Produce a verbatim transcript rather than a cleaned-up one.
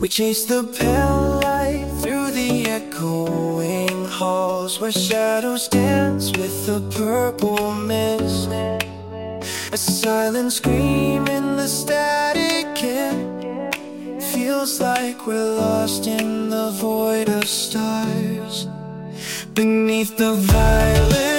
We chase the pale light through the echoing halls, where shadows dance with the purple mist. A silent scream in the static air, feels like we're lost in the void of stars. Beneath the violet